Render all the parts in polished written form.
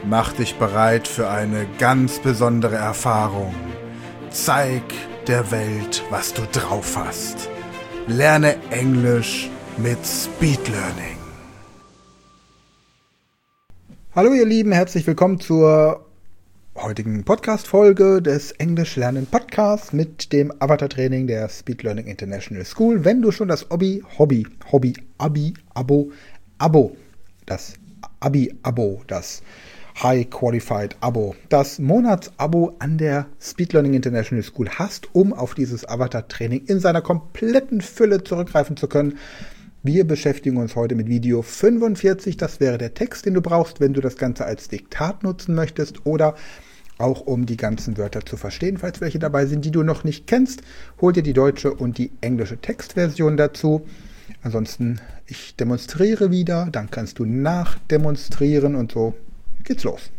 Mach dich bereit für eine ganz besondere Erfahrung. Zeig der Welt, was du drauf hast. Lerne Englisch mit Speed Learning. Hallo ihr Lieben, herzlich willkommen zur heutigen Podcast-Folge des Englisch Lernen Podcasts mit dem Avatar-Training der Speed Learning International School. Wenn du schon das Abi-Abo, das High Qualified Abo, das Monatsabo an der Speed Learning International School hast, um auf dieses Avatar-Training in seiner kompletten Fülle zurückgreifen zu können. Wir beschäftigen uns heute mit Video 45. Das wäre der Text, den du brauchst, wenn du das Ganze als Diktat nutzen möchtest oder auch um die ganzen Wörter zu verstehen, falls welche dabei sind, die du noch nicht kennst. Hol dir die deutsche und die englische Textversion dazu. Ansonsten, ich demonstriere wieder, dann kannst du nachdemonstrieren und so geht's los.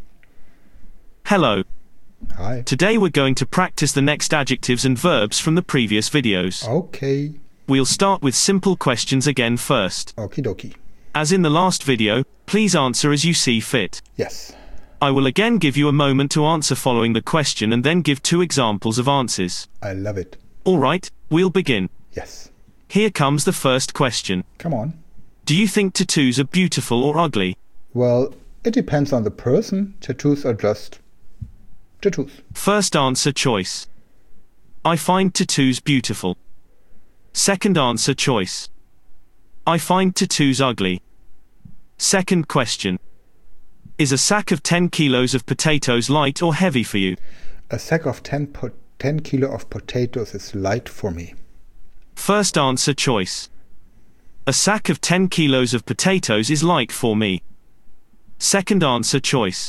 Hello. Hi. Today we're going to practice the next adjectives and verbs from the previous videos. Okay. We'll start with simple questions again first. Okie dokie. As in the last video, please answer as you see fit. Yes. I will again give you a moment to answer following the question and then give 2 examples of answers. I love it. Alright, we'll begin. Yes. Here comes the first question. Come on. Do you think tattoos are beautiful or ugly? Well, it depends on the person. Tattoos are just tattoos. First answer choice. I find tattoos beautiful. Second answer choice. I find tattoos ugly. Second question. Is a sack of 10 kilos of potatoes light or heavy for you? A sack of 10 kilo of potatoes is light for me. First answer choice. A sack of 10 kilos of potatoes is light for me. Second answer choice.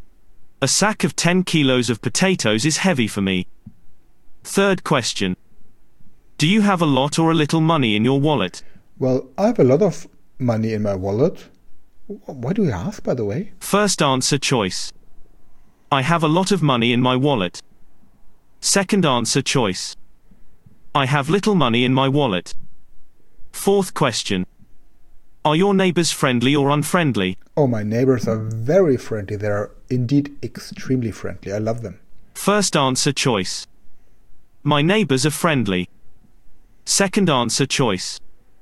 A sack of 10 kilos of potatoes is heavy for me. Third question. Do you have a lot or a little money in your wallet? Well, I have a lot of money in my wallet. Why do you ask, by the way? First answer choice. I have a lot of money in my wallet. Second answer choice. I have little money in my wallet. Fourth question. Are your neighbors friendly or unfriendly? Oh, my neighbors are very friendly. They are indeed extremely friendly. I love them. First answer choice. My neighbors are friendly. Second answer choice.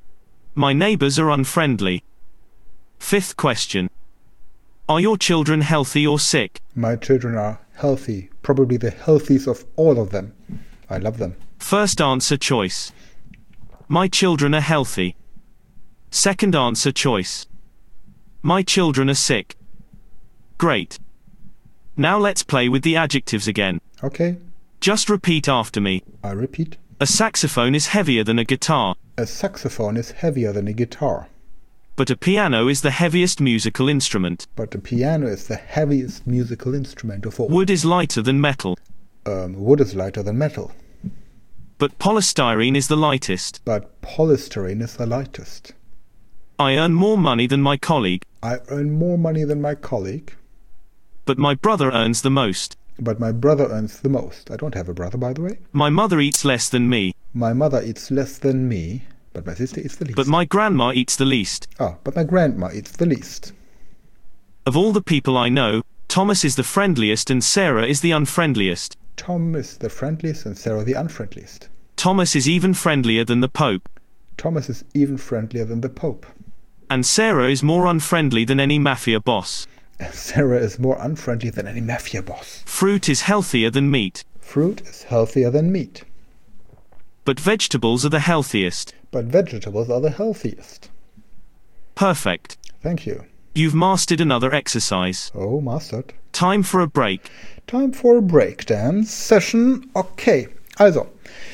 My neighbors are unfriendly. Fifth question. Are your children healthy or sick? My children are healthy. Probably the healthiest of all of them. I love them. First answer choice. My children are healthy. Second answer choice. My children are sick. Great. Now let's play with the adjectives again. Okay. Just repeat after me. I repeat. A saxophone is heavier than a guitar. A saxophone is heavier than a guitar. But a piano is the heaviest musical instrument. But the piano is the heaviest musical instrument of all. Wood is lighter than metal. Wood is lighter than metal. But polystyrene is the lightest. But polystyrene is the lightest. I earn more money than my colleague. I earn more money than my colleague. But my brother earns the most. But my brother earns the most. I don't have a brother, by the way. My mother eats less than me. My mother eats less than me. But my sister eats the least. But my grandma eats the least. But my grandma eats the least. Of all the people I know, Thomas is the friendliest and Sarah is the unfriendliest. Tom is the friendliest and Sarah the unfriendliest. Thomas is even friendlier than the Pope. Thomas is even friendlier than the Pope. And Sarah is more unfriendly than any mafia boss. Sarah is more unfriendly than any mafia boss. Fruit is healthier than meat. Fruit is healthier than meat. But vegetables are the healthiest. But vegetables are the healthiest. Perfect. Thank you. You've mastered another exercise. Oh, mastered. Time for a break. Time for a breakdance session. Okay, also.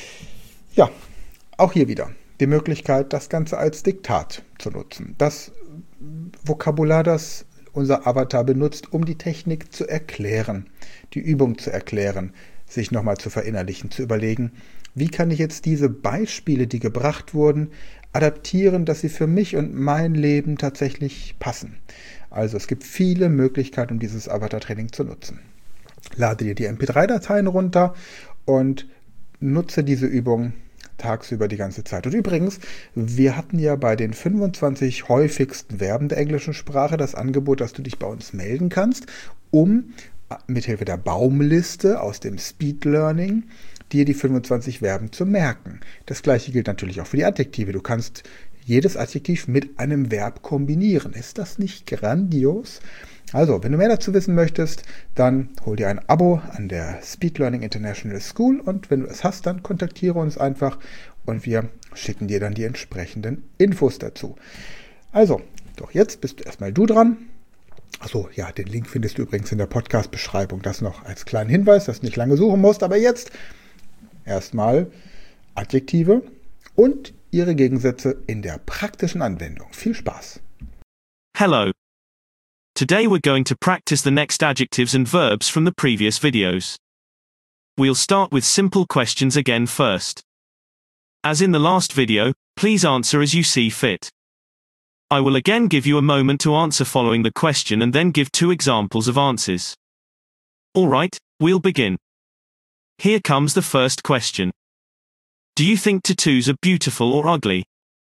Ja, auch hier wieder die Möglichkeit, das Ganze als Diktat zu nutzen. Das Vokabular, das unser Avatar benutzt, um die Technik zu erklären, die Übung zu erklären, sich nochmal zu verinnerlichen, zu überlegen, wie kann ich jetzt diese Beispiele, die gebracht wurden, adaptieren, dass sie für mich und mein Leben tatsächlich passen. Also es gibt viele Möglichkeiten, um dieses Avatar-Training zu nutzen. Lade dir die MP3-Dateien runter und nutze diese Übung tagsüber die ganze Zeit. Und übrigens, wir hatten ja bei den 25 häufigsten Verben der englischen Sprache das Angebot, dass du dich bei uns melden kannst, um mithilfe der Baumliste aus dem Speed Learning dir die 25 Verben zu merken. Das gleiche gilt natürlich auch für die Adjektive. Du kannst jedes Adjektiv mit einem Verb kombinieren. Ist das nicht grandios? Also, wenn du mehr dazu wissen möchtest, dann hol dir ein Abo an der Speed Learning International School und wenn du es hast, dann kontaktiere uns einfach und wir schicken dir dann die entsprechenden Infos dazu. Also, doch jetzt bist erstmal du dran. Achso, ja, den Link findest du übrigens in der Podcast-Beschreibung. Das noch als kleinen Hinweis, dass du nicht lange suchen musst. Aber jetzt erstmal Adjektive und ihre Gegensätze in der praktischen Anwendung. Viel Spaß! Hello. Today we're going to practice the next adjectives and verbs from the previous videos. We'll start with simple questions again first. As in the last video, please answer as you see fit. I will again give you a moment to answer following the question and then give 2 examples of answers. Alright, we'll begin. Here comes the first question. Do you think tattoos are beautiful or ugly?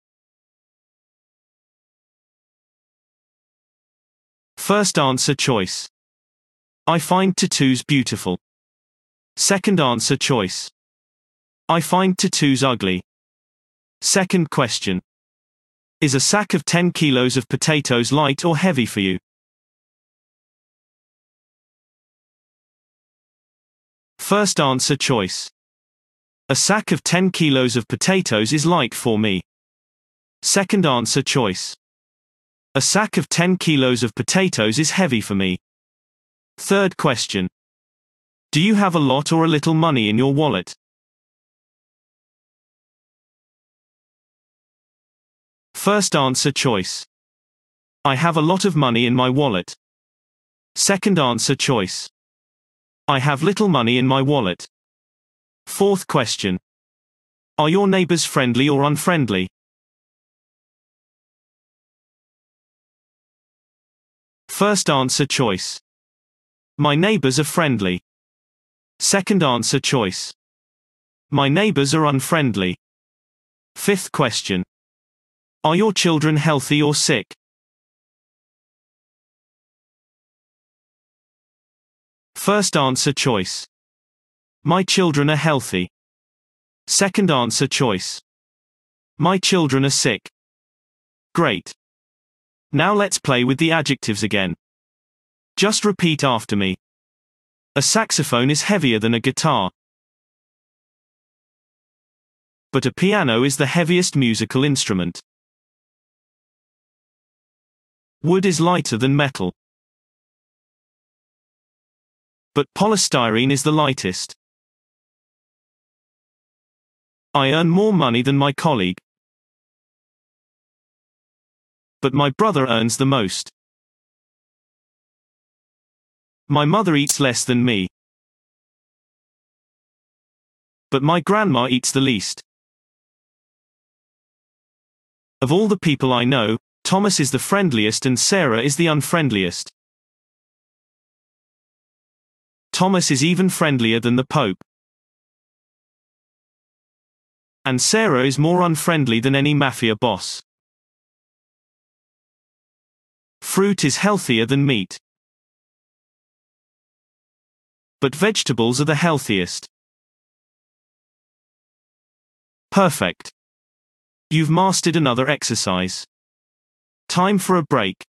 First answer choice. I find tattoos beautiful. Second answer choice. I find tattoos ugly. Second question. Is a sack of 10 kilos of potatoes light or heavy for you? First answer choice. A sack of 10 kilos of potatoes is light for me. Second answer choice. A sack of 10 kilos of potatoes is heavy for me. Third question. Do you have a lot or a little money in your wallet? First answer choice. I have a lot of money in my wallet. Second answer choice. I have little money in my wallet. Fourth question. Are your neighbors friendly or unfriendly? First answer choice. My neighbors are friendly. Second answer choice. My neighbors are unfriendly. Fifth question. Are your children healthy or sick? First answer choice. My children are healthy. Second answer choice. My children are sick. Great. Now let's play with the adjectives again. Just repeat after me. A saxophone is heavier than a guitar. But a piano is the heaviest musical instrument. Wood is lighter than metal. But polystyrene is the lightest. I earn more money than my colleague. But my brother earns the most. My mother eats less than me. But my grandma eats the least. Of all the people I know, Thomas is the friendliest and Sarah is the unfriendliest. Thomas is even friendlier than the Pope. And Sarah is more unfriendly than any mafia boss. Fruit is healthier than meat. But vegetables are the healthiest. Perfect. You've mastered another exercise. Time for a break.